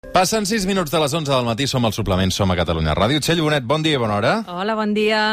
Passen 6 minuts de les 11 del matí, som al Suplement, som a Catalunya Ràdio. Txell Bonet, bon dia i bona hora. Hola, bon dia.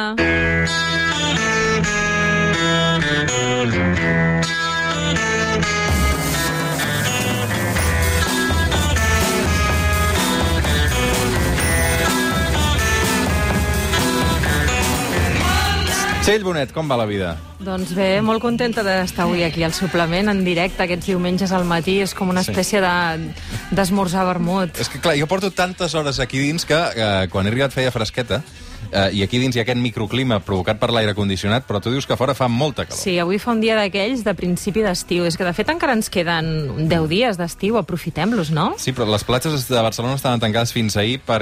Txell Bonet, com va la vida? Doncs bé, molt contenta d'estar avui aquí al Suplement, en directe, aquests diumenges al matí. És com una espècie d'esmorzar vermut. És que, clar, jo porto tantes hores aquí dins que quan he arribat feia fresqueta, i aquí dins hi ha aquest microclima provocat per l'aire condicionat, però tu dius que fora fa molta calor. Sí, avui fa un dia d'aquells de principi d'estiu. És que, de fet, encara ens queden 10 dies d'estiu, aprofitem-los, no? Sí, però les platges de Barcelona estaven tancades fins ahir per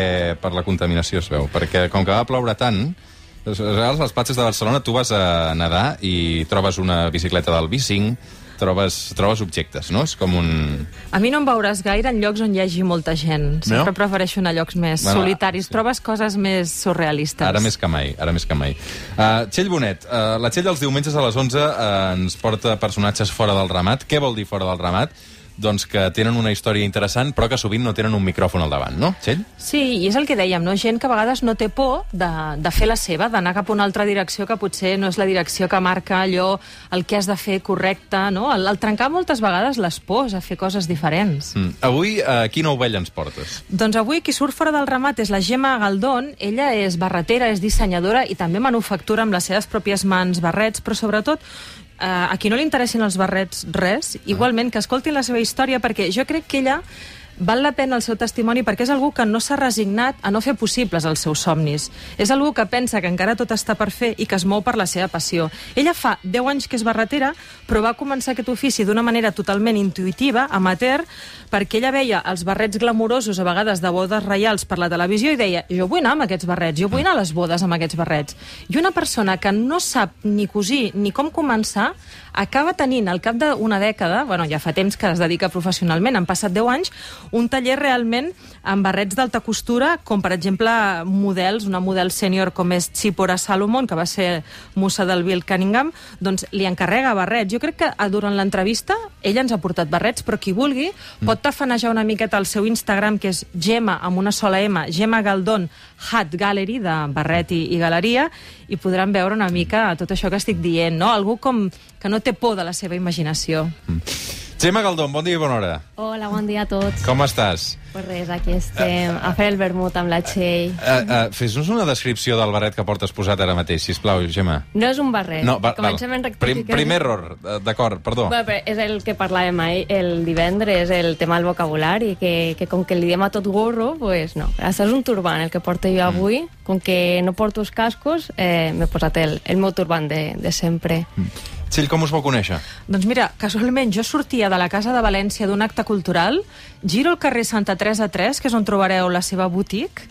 la contaminació, es veu. Perquè com que va ploure tant, a les platges de Barcelona tu vas a nedar i trobes una bicicleta del bicing, trobes objectes, no? És com un... A mi no em veuràs gaire en llocs on hi hagi molta gent. Sempre prefereixo anar a llocs més solitaris. Sí. Trobes coses més surrealistes. Ara més que mai, ara més que mai. Txell Bonet, la Txell dels diumenges a les 11 ens porta personatges fora del ramat. Què vol dir fora del ramat? Doncs que tenen una història interessant, però que sovint no tenen un micròfon al davant, no, Txell? Sí, i és el que dèiem, no? Gent que a vegades no té por de fer la seva, d'anar cap a una altra direcció que potser no és la direcció que marca allò, el que has de fer correcte, no? El trencar moltes vegades les pors a fer coses diferents. Avui, quina ovella ens portes? Doncs avui qui surt fora del ramat és la Gemma Galdón. Ella és barretera, és dissenyadora i també manufactura amb les seves pròpies mans barrets, però sobretot a qui no li interessin els barrets res, igualment que escoltin la seva història, perquè jo crec que ella val la pena el seu testimoni perquè és algú que no s'ha resignat a no fer possibles els seus somnis. És algú que pensa que encara tot està per fer i que es mou per la seva passió. Ella fa 10 anys que és barretera, però va començar aquest ofici d'una manera totalment intuïtiva, amateur, perquè ella veia els barrets glamurosos, a vegades de bodes reials per la televisió, i deia, jo vull anar amb aquests barrets, jo vull anar a les bodes amb aquests barrets. I una persona que no sap ni cosir ni com començar, acaba tenint, al cap d'una dècada, bueno, ja fa temps que es dedica professionalment, han passat 10 anys, un taller realment amb barrets d'alta costura, com per exemple models, una model sènior com és Tsipora Salomon, que va ser musa del Bill Cunningham, doncs li encarrega barrets. Jo crec que durant l'entrevista ella ens ha portat barrets, però qui vulgui pot tafanejar una miqueta al seu Instagram, que és Gemma, amb una sola M, Gemma Galdón Hat Gallery, de barret i galeria, i podran veure una mica tot això que estic dient, no? Algú com que no té por de la seva imaginació. Gemma Galdón, bon dia i bona hora. Hola, bon dia a tots. Com estàs? Pues res, aquí estem a fer el vermut amb la Txell. Fes-nos una descripció del barret que portes posat ara mateix, sisplau, Gemma. No és un barret. No, Comencem en rectificar. Primer error, d'acord, perdó. Bueno, però és el que parlàvem ahir, el divendres, el tema del vocabulari, que com que li diem a tot gorro, pues no. Això és un turbant, el que porto jo avui. Com que no porto els cascos, m'he posat el meu turbant de sempre. Txell, com us vau conèixer? Doncs mira, casualment jo sortia de la Casa de València d'un acte cultural, giro al carrer Santa Teresa 3, que és on trobareu la seva boutique,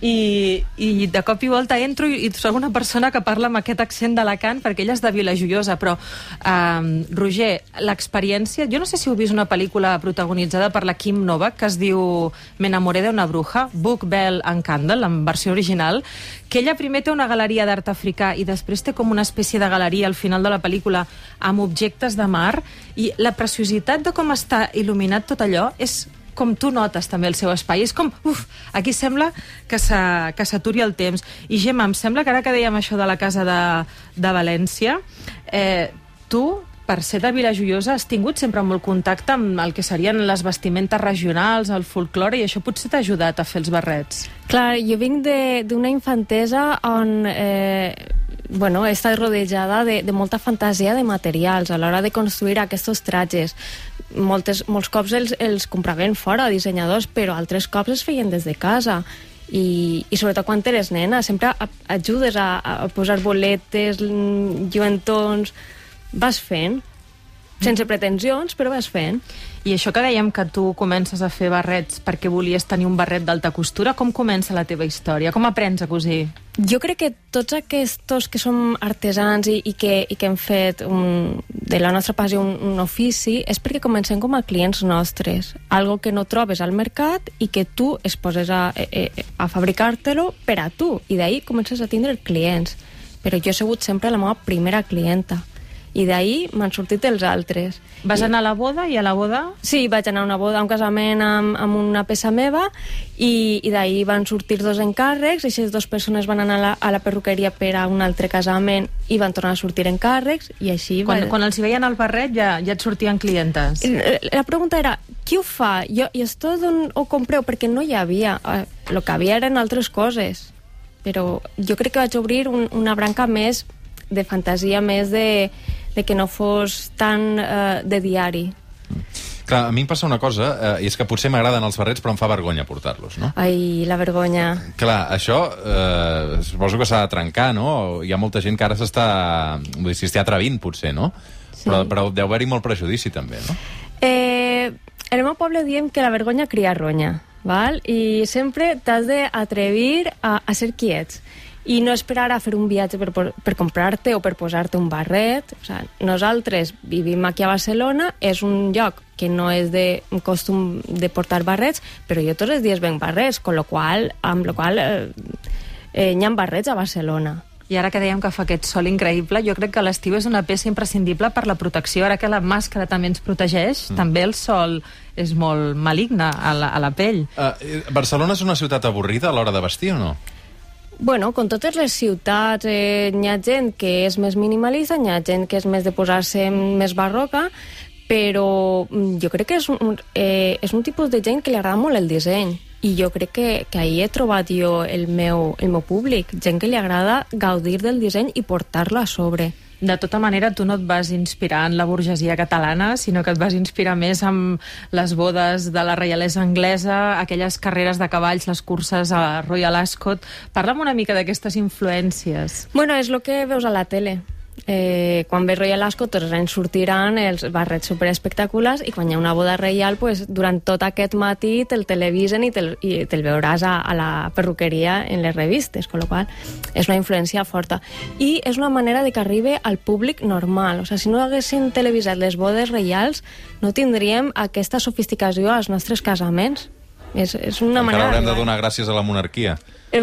i de cop i volta entro i trobo una persona que parla amb aquest accent d'Alacant, perquè ella és de Vilajoiosa, però Roger, l'experiència... Jo no sé si heu vist una pel·lícula protagonitzada per la Kim Novak que es diu Me enamoré de una bruja, Book, Bell and Candle, en versió original, que ella primer té una galeria d'art africà i després té com una espècie de galeria al final de la pel·lícula amb objectes de mar, i la preciositat de com està il·luminat tot allò és com tu notes també el seu espai. És com, aquí sembla que s'aturi el temps. I Gemma, em sembla que ara que dèiem això de la Casa de València, tu, per ser de Vilajoiosa, has tingut sempre molt contacte amb el que serien les vestimentes regionals, el folklore, i això potser t'ha ajudat a fer els barrets. Clar, jo vinc d'una infantesa on he estat rodejada de molta fantasia de materials a l'hora de construir aquests trajes. Molts cops els compraven fora, dissenyadors, però altres cops es feien des de casa. I sobretot quan eres nena, sempre ajudes a posar boletes, lluentons... Vas fent, sense pretensions, però vas fent. I això que dèiem que tu comences a fer barrets perquè volies tenir un barret d'alta costura, com comença la teva història? Com aprens a cosir? Jo crec que tots aquests que som artesans i que hem fet de la nostra passió un ofici és perquè comencem com a clients nostres, algo que no trobes al mercat i que tu es poses a fabricar-te-lo per a tu, i d'ahir comences a tindre clients. Però jo he sigut sempre la meva primera clienta. I d'ahir m'han sortit els altres. Vas anar a la boda i a la boda? Sí, vaig anar a una boda, a un casament amb una peça meva i d'ahir van sortir 2 encàrrecs, i aquestes 2 persones van anar a la perruqueria per a un altre casament i van tornar a sortir encàrrecs i així... Quan els hi veien el barret ja et sortien clientes. La pregunta era, qui ho fa? I esto d'on ho compreu? Perquè no hi havia. El que havia eren altres coses. Però jo crec que vaig obrir una branca més de fantasia, més de que no fos tan de diari. Clar, a mi em passa una cosa, i és que potser m'agraden els barrets, però em fa vergonya portar-los, no? Ai, la vergonya. Clar, això suposo que s'ha de trencar, no? Hi ha molta gent que ara s'hi està atrevint, potser, no? Sí. Però deu haver-hi molt prejudici, també, no? En el meu poble diem que la vergonya cria ronya, val? I sempre t'has d'atrevir a ser quiets. I no esperar a fer un viatge per comprar-te o per posar-te un barret. O sigui, nosaltres vivim aquí a Barcelona, és un lloc que no és de costum de portar barrets, però jo tots els dies venc barrets, amb la qual hi ha barrets a Barcelona. I ara que dèiem que fa aquest sol increïble, jo crec que l'estiu és una peça imprescindible per la protecció. Ara que la màscara també ens protegeix, també el sol és molt maligne a la pell. Barcelona és una ciutat avorrida a l'hora de vestir o no? Bueno, com totes les ciutats, hi ha gent que és més minimalista, hi ha gent que és més de posar-se més barroca, però jo crec que és un tipus de gent que li agrada molt el disseny. I jo crec que ahir he trobat jo el meu públic, gent que li agrada gaudir del disseny i portar-lo a sobre. De tota manera, tu no et vas inspirar en la burgesia catalana, sinó que et vas inspirar més amb les bodes de la reialesa anglesa, aquelles carreres de cavalls, les curses a Royal Ascot. Parla'm una mica d'aquestes influències. Bueno, és el que veus a la tele. Quan ve Royal Ascot tots ens sortiran els barrets superespectaculars i quan hi ha una boda reial, pues, durant tot aquest matí te'l televisen i te'l veuràs a la perruqueria en les revistes, amb la qual és una influència forta. I és una manera de que arribi al públic normal. O sigui, si no haguessin televisat les bodes reials, no tindríem aquesta sofisticació als nostres casaments. És una manera... Encara haurem de donar gràcies a la monarquia.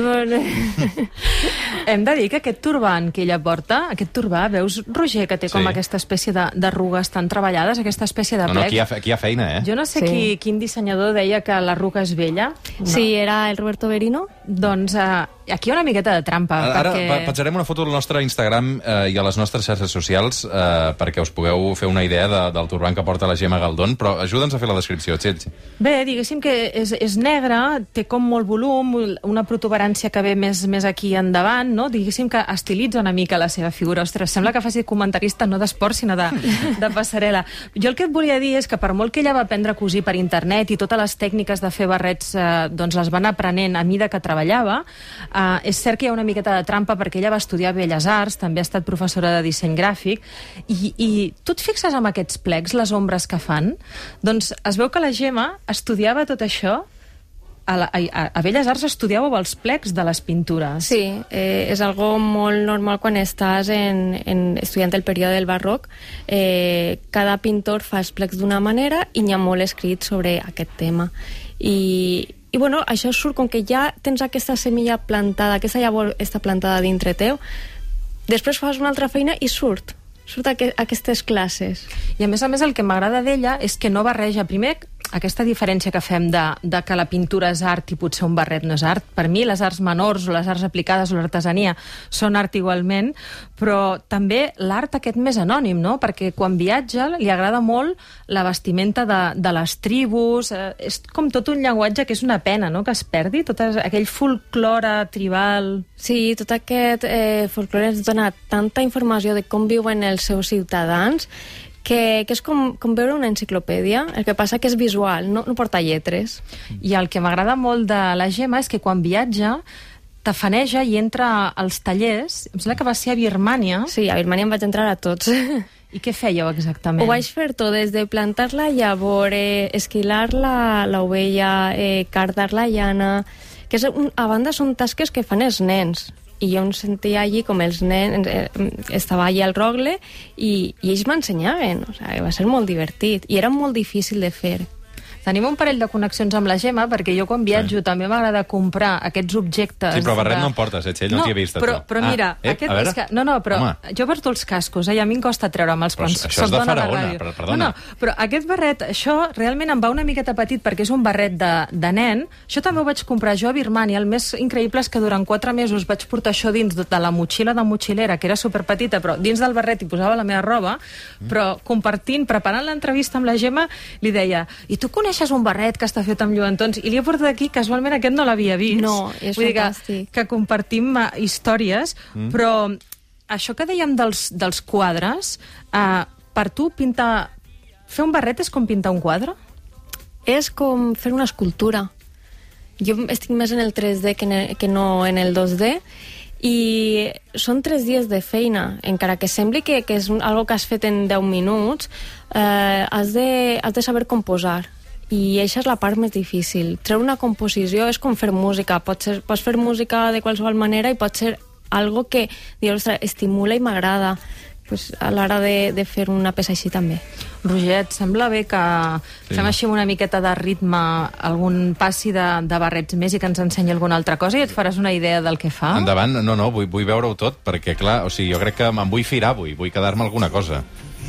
Hem de dir que aquest turbant que ella porta, aquest turbà, veus, Roger, que té com aquesta espècie d'arrugues tan treballades, aquesta espècie de plec. No, aquí hi ha feina, eh? Jo no sé quin dissenyador deia que l'arruga és vella. No. Sí, era el Roberto Berino. Doncs aquí hi ha una miqueta de trampa. Ara penjarem una foto al nostre Instagram i a les nostres xarxes socials perquè us pugueu fer una idea del turbant que porta la Gemma Galdón, però ajuda'ns a fer la descripció, Txell. Bé, diguéssim que és negre, té com molt volum, una protuberància que ve més aquí endavant, no? Diguéssim que estilitza una mica la seva figura. Ostres, sembla que faci comentarista no d'esport, sinó de passarel·la. Jo el que et volia dir és que per molt que ella va aprendre a cosir per internet i totes les tècniques de fer barrets doncs les van aprenent a mida que treballava, és cert que hi ha una miqueta de trampa perquè ella va estudiar Belles Arts, també ha estat professora de disseny gràfic, i tu et fixes en aquests plecs, les ombres que fan? Doncs es veu que la Gemma estudiava tot això. A Belles Arts estudiàveu els plecs de les pintures. Sí, és algo molt normal quan estàs estudiant el període del barroc. Cada pintor fa els plecs d'una manera i n'hi ha molt escrit sobre aquest tema. I bueno, això surt com que ja tens aquesta semilla plantada, aquesta llavor està plantada dintre teu, després fas una altra feina i surt aquestes classes. I a més el que m'agrada d'ella és que no barreja, primer, aquesta diferència que fem de que la pintura és art i potser un barret no és art. Per mi les arts menors o les arts aplicades o l'artesania són art igualment, però també l'art aquest més anònim, no? Perquè quan viatja li agrada molt la vestimenta de les tribus, és com tot un llenguatge que és una pena, no?, que es perdi, tot aquell folklore tribal. Sí, tot aquest folklore ens dona tanta informació de com viuen els seus ciutadans que és com veure una enciclopèdia, el que passa que és visual, no porta lletres. I el que m'agrada molt de la Gemma és que quan viatja tafaneja i entra als tallers. Em sembla que va ser a Birmània. Sí, a Birmània em vaig entrar a tots. I què fèieu exactament? Ho vaig fer tot, des de plantar la llavor, esquilar l'ovella, cardar la llana, que a banda són tasques que fan els nens. I jo em sentia allí com els nens, estava allí al rogle i ells m'ensenyaven, o sigui, va ser molt divertit i era molt difícil de fer. Tenim un parell de connexions amb la Gemma, perquè jo quan viatjo també m'agrada comprar aquests objectes... Sí, però barret no en portes, Txell, no t'hi he vist, a tu. Però mira, aquest és que... No, però jo porto els cascos, i a mi em costa treure'm els quants això és de Faraona, perdona. Però aquest barret, això realment em va una miqueta petit, perquè és un barret de nen. Això també ho vaig comprar jo a Birmània. El més increïble és que durant 4 mesos vaig portar això dins de la motxilla de motxilera, que era superpetita, però dins del barret hi posava la meva roba, però preparant l'entrevista amb la Gemma, li deia, i tu coneixes un barret que està fet amb lluentons? I li he portat aquí, casualment aquest no l'havia vist. No, és fantàstic. Que compartim històries, però això que dèiem dels quadres, per tu fer un barret és com pintar un quadre? És com fer una escultura. Jo estic més en el 3D que no en el 2D, i són 3 dies de feina, encara que sembli que és algo que has fet en 10 minuts, has de saber composar, i això és la part més difícil. Treure una composició és com fer música, pots fer música de qualsevol manera i pot ser algo que estimula i m'agrada, pues, a l'hora de fer una peça així també. Roger, et sembla bé que fem així una miqueta de ritme, algun passi de barrets més i que ens ensenyi alguna altra cosa i et faràs una idea del que fa? Endavant, no, vull veure-ho tot, perquè, clar, o sigui, jo crec que me'n vull firar avui, vull quedar-me alguna cosa.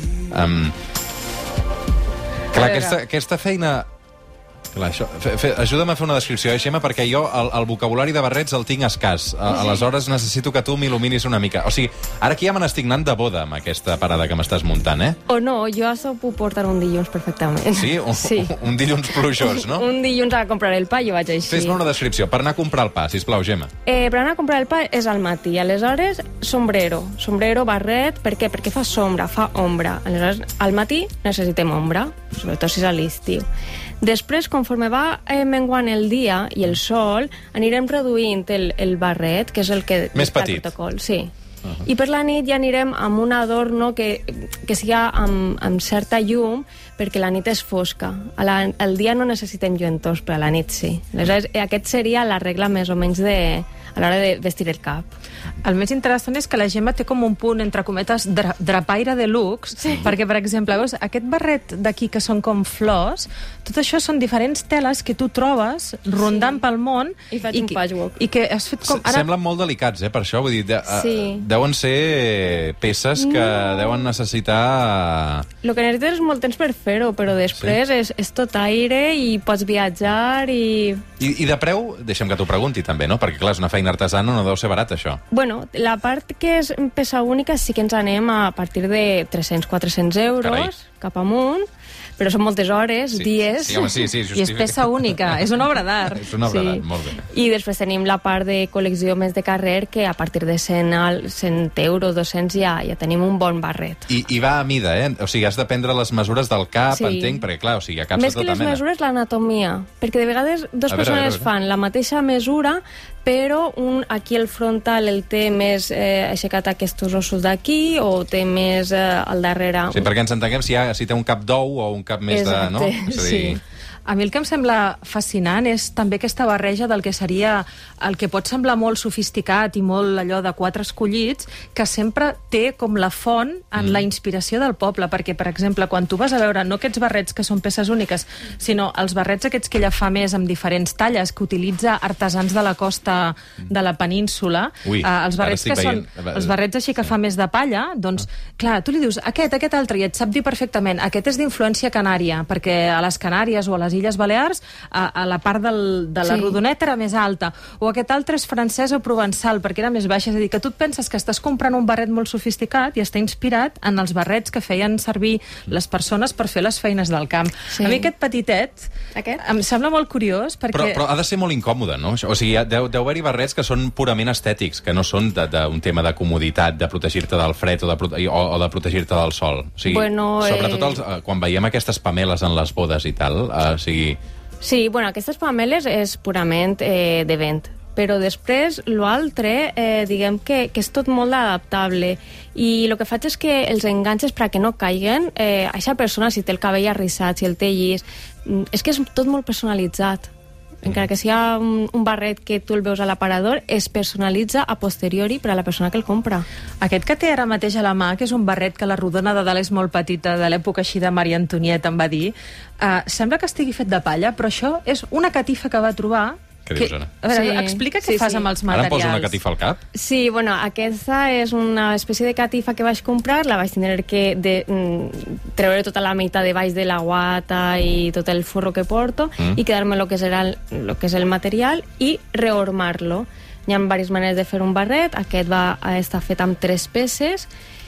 Clar, aquesta feina... Clar, ajuda'm a fer una descripció, Gemma, perquè jo el vocabulari de barrets el tinc escàs. Aleshores necessito que tu m'il·luminis una mica. O sigui, ara aquí ja me n'estic anant de boda amb aquesta parada que m'estàs muntant, eh? O no, jo això ho puc portar un dilluns perfectament. Sí? Un dilluns plujós, no? Un dilluns a comprar el pa, jo vaig així. Fes-me una descripció. Per anar a comprar el pa, sisplau, Gemma. Per anar a comprar el pa és al matí. Aleshores, sombrero, barret. Per què? Perquè fa sombra, fa ombra. Aleshores, al matí necessitem ombra, sobretot si és a l'estiu. Després, conforme va menguant el dia i el sol, anirem reduint el barret, que és el que... Més petit. Protocol, sí. I per la nit ja anirem amb un adorno que sigui amb certa llum, perquè la nit és fosca. Al dia no necessitem lluentors, però a la nit sí. Aleshores, aquest seria la regla més o menys a l'hora de vestir el cap. El més interessant és que la Gemma té com un punt, entre cometes, drapaire de luxe, perquè, per exemple, veus, aquest barret d'aquí que són com flors, tot això són diferents teles que tu trobes rondant pel món i faig un patchwork. I que has fet com... Semblen molt delicats, per això, vull dir, deuen ser peces que deuen necessitar... El que necessites és molt temps per fer-ho, però després és tot aire i pots viatjar i... I de preu, deixa'm que t'ho pregunti també, no? Perquè, clar, és una feina artesana, no deu ser barat, això. Bueno, la part que és peça única sí que ens anem a partir de 300-400 euros, cap amunt, però són moltes hores, dies... Sí, home, sí, i és peça única, és una obra d'art. És una obra d'art, molt bé. I després tenim la part de col·lecció més de carrer, que a partir de 100 euros, 200, ja tenim un bon barret. I va a mida, eh? O sigui, has de prendre les mesures del cap, entenc, perquè, clar, o sigui, caps més de tota mena. Més que les mesures, l'anatomia, perquè de vegades dues persones fan la mateixa mesura, però un aquí al frontal el té més aixecat aquests ossos d'aquí o té més al darrere. Sí, perquè ens entenguem si té un cap d'ou o un cap més de... No? És a dir... Sí. A mi el que em sembla fascinant és també aquesta barreja del que seria el que pot semblar molt sofisticat i molt allò de quatre escollits, que sempre té com la font en la inspiració del poble, perquè, per exemple, quan tu vas a veure no aquests barrets que són peces úniques, sinó els barrets aquests que ella fa més amb diferents talles, que utilitza artesans de la costa de la península, els barrets que són els barrets així que fa més de palla, doncs, clar, tu li dius aquest altre, i et sap dir perfectament, aquest és d'influència canària, perquè a les Canàries o a les Illes Balears, a la part de la rodoneta era més alta, o aquest altre és francès o provençal, perquè era més baixa. És a dir, que tu et penses que estàs comprant un barret molt sofisticat i està inspirat en els barrets que feien servir les persones per fer les feines del camp. Sí. A mi aquest petitet em sembla molt curiós, perquè... Però ha de ser molt incòmode, no? O sigui, deu haver-hi barrets que són purament estètics, que no són d'un tema de comoditat, de protegir-te del fred o de protegir-te del sol. O sigui, sobretot quan veiem aquestes pameles en les bodes i tal, Sí, bueno, aquestes pameles és purament de vent, però després l'altre, diguem que és tot molt adaptable, i el que faig és que els enganxes perquè no caiguen. Aquesta persona, si té el cabell arrissat, si el té llis, és que és tot molt personalitzat. encara que sigui un barret que tu el veus a l'aparador, es personalitza a posteriori per a la persona que el compra. Aquest que té ara mateix a la mà, que és un barret que la rodona de dalt és molt petita, de l'època així de Maria Antonieta, em va dir, sembla que estigui fet de palla, però això és una catifa que va trobar. Què dius, Anna? A veure, explica què fas amb els materials. Ara em poso una catifa al cap? Sí, bueno, aquesta és una espècie de catifa que vaig comprar, la vaig tenir que treure tota la meitat de baix de la guata i tot el forro que porto i quedar-me el que és el material i reormar-lo. Hi ha diverses maneres de fer un barret, aquest va estar fet amb 3 peces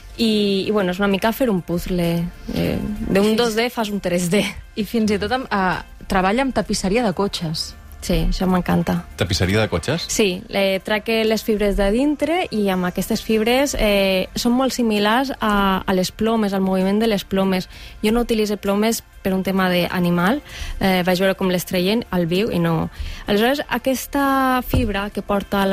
i bueno, és una mica fer un puzzle. D'un 2D fas un 3D. I fins i tot treballa amb tapisseria de cotxes. Sí, això m'encanta. Tapisseria de cotxes? Sí, trac les fibres de dintre i amb aquestes fibres són molt similars a les plomes, al moviment de les plomes. Jo no utilitzo plomes per un tema d'animal, vaig veure com les treien al viu i no. Aleshores, aquesta fibra que porta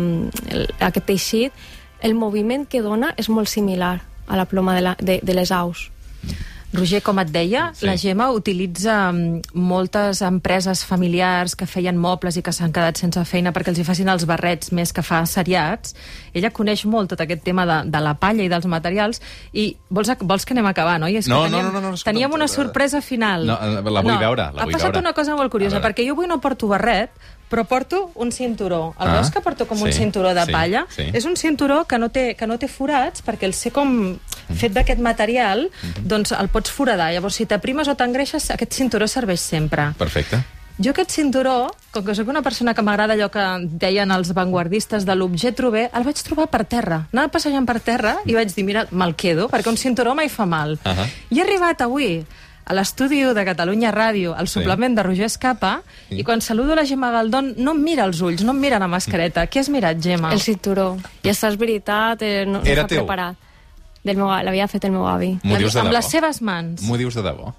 aquest teixit, el moviment que dona és molt similar a la ploma de les aus. Roger, com et deia, la Gemma utilitza moltes empreses familiars que feien mobles i que s'han quedat sense feina perquè els hi facin els barrets més que fa seriats. Ella coneix molt tot aquest tema de la palla i dels materials i vols que anem a acabar, no? No. Teníem una sorpresa final. No, la vull veure. Ha passat una cosa molt curiosa, perquè jo avui no porto barret, però porto un cinturó. El veus que porto com un cinturó de palla? És un cinturó que no té forats, perquè el ser com fet d'aquest material, doncs el pots foradar. Llavors, si t'aprimes o t'engreixes, aquest cinturó serveix sempre. Perfecte. Jo aquest cinturó, com que soc una persona que m'agrada allò que deien els vanguardistes de l'objet trober, el vaig trobar per terra. Anava passejant per terra i vaig dir, mira, me'l quedo, perquè un cinturó mai fa mal. I he arribat avui a l'estudi de Catalunya Ràdio, al suplement de Roger Escapa, i quan saludo la Gemma Galdón no em mira els ulls, no em mira la mascareta. Què has mirat, Gemma? El cinturó. I això és veritat, no s'ha preparat. L'havia fet el meu avi. Amb les seves mans. M'ho dius de debò?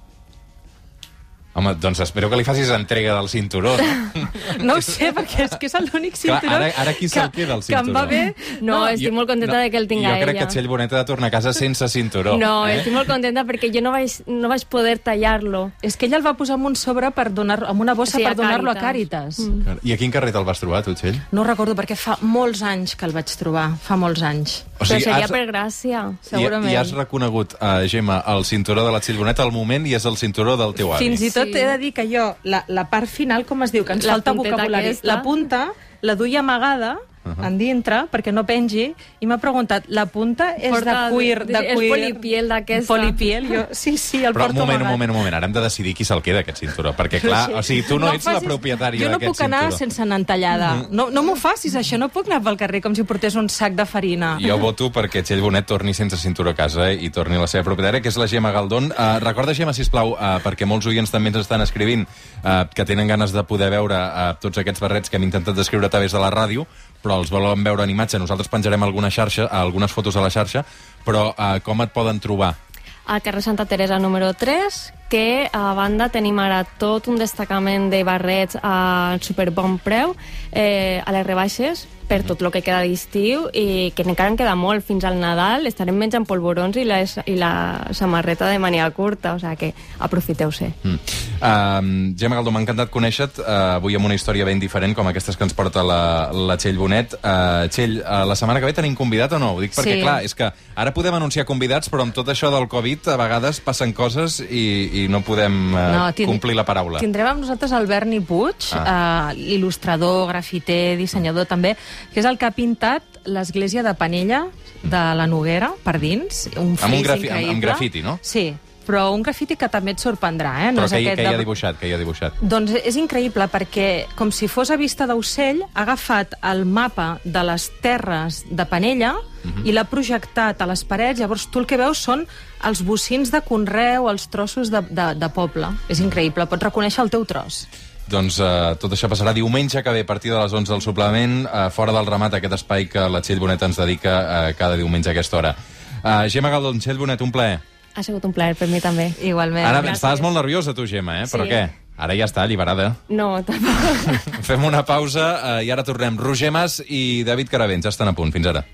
Home, doncs espero que li facis entrega del cinturó, no? No ho sé, perquè és que és l'únic cinturó ara qui se'l queda, el cinturó? Que em va bé. No, estic molt contenta de que el tinga ella. Jo crec que Txell Bonet ha de tornar a casa sense cinturó. No, estic molt contenta perquè jo no vaig poder tallar-lo. És que ella el va posar en un sobre amb una bossa per donar-lo a Càritas. I a quin carrer te'l vas trobar, tu, Txell? No ho recordo, perquè fa molts anys que el vaig trobar. Fa molts anys. Però seria per gràcia. Segurament. I has reconegut, Gemma, el cinturó de la Txell Bonet al moment i és el cinturó del teu avi. Fins i tot he de dir que jo, la part final, com es diu, que ens falta vocabulari, la punta la duia amagada en dintre, perquè no pengi, i m'ha preguntat, la punta és de cuir... És polipiel d'aquesta. Polipiel, jo... Sí, el porto amagat. Però un moment, ara hem de decidir qui se'l queda, aquest cinturó, perquè clar, o sigui, tu no ets la propietària d'aquest cinturó. Jo no puc anar sense anar entallada. No m'ho facis, això, no puc anar pel carrer com si portés un sac de farina. Jo voto perquè Txell Bonet torni sense cinturó a casa i torni a la seva propietària, que és la Gemma Galdón. Recorda, Gemma, sisplau, perquè molts oients també ens estan escrivint que tenen ganes de poder veure tots aquests barrets que hem intentat descriure a través de la ràdio, però els volen veure en imatge. Nosaltres penjarem algunes fotos a la xarxa, però com et poden trobar? Al carrer Santa Teresa número 3, que a banda tenim ara tot un destacament de barrets a superbon preu, a les rebaixes, per tot el que queda d'estiu, i que encara en queda molt fins al Nadal. Estarem menjant polvorons i la samarreta de màniga curta, o sigui que aprofiteu-se. Gemma Galdón, m'ha encantat conèixer-te avui amb una història ben diferent com aquestes que ens porta la Txell Bonet. Txell, la setmana que ve tenim convidat o no? Ho dic perquè, clar, és que ara podem anunciar convidats, però amb tot això del Covid a vegades passen coses i no podem complir la paraula. Tindrem amb nosaltres el Berni Puig, il·lustrador, grafiter, dissenyador també, que és el que ha pintat l'església de Penella de la Noguera per dins. Un fris increïble. Amb grafiti, no? Sí, però un grafiti que també et sorprendrà. No però què hi ha dibuixat? Doncs és increïble perquè, com si fos a vista d'ocell, ha agafat el mapa de les terres de Penella i l'ha projectat a les parets. Llavors tu el que veus són els bocins de conreu, els trossos de poble. És increïble, pots reconèixer el teu tros. Doncs tot això passarà diumenge que ve a partir de les 11 del suplement, fora del ramat, aquest espai que la Txell Bonet ens dedica cada diumenge a aquesta hora. Gemma Galdón, Txell Bonet, un plaer. Ha sigut un plaer per mi també. Igualment. Ara estaves molt nerviosa tu, Gemma, però què? Ara ja està, alliberada. No, tampoc. Fem una pausa i ara tornem. Roger Mas i David Caravents ja estan a punt. Fins ara.